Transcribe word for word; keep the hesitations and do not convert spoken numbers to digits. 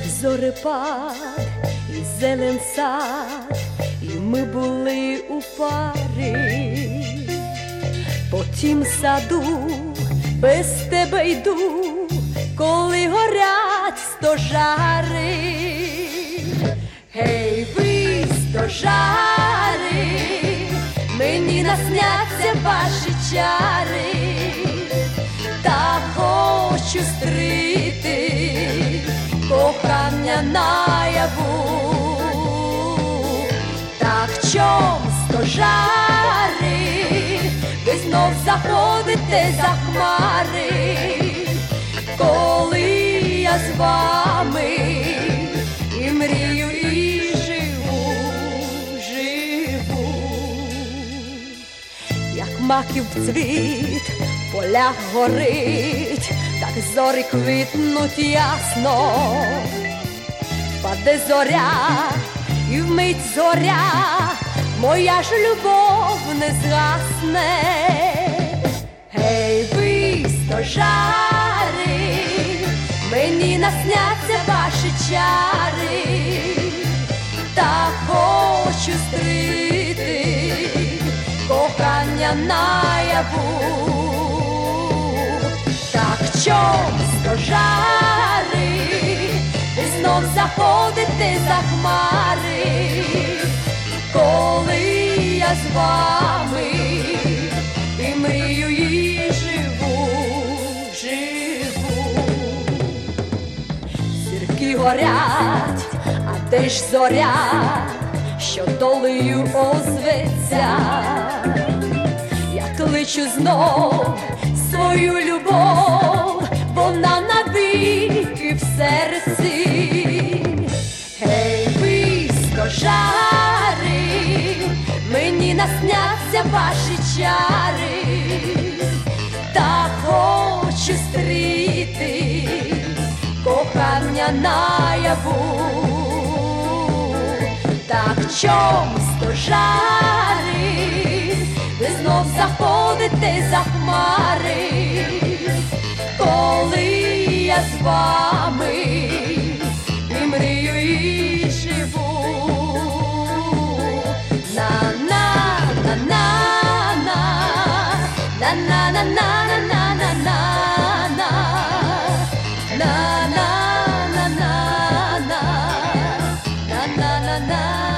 зорепад і зелен сад, і ми були у парі. По тім саду без тебе йду, коли горять стожари. Гей, ви, стожари, мені насняться ваші чари, та хочу стрити кохання наяву. Так чом, стожари, ви знов заходите за хмари, коли я з вами і мрію, і живу, живу. Як маків цвіт в полях горить, так зорі квітнуть ясно. Впаде зоря, і вмить зоря, моя ж любов не згасне. Гей, ви, стожари, мені насняться ваші чари, та хочу стрити кохання наяву. Так чом, стожари, ви знов заходите за хмари, коли я з вами і мрію, і живу, живу. Зірки горять, а де ж зоря, що долею озветься? Я кличу знов свою любов, вона навіки в серці. Гей, ви, стожари, мені насняться ваші чари, та хочу стріти кохання наяву. Так чом, стожари, ви знов заходите за хмари, коли я з вами і мрію, і живу. На-на-на-на-на, на-на-на-на-на-на-на-на, на-на-на-на-на, на-на-на-на.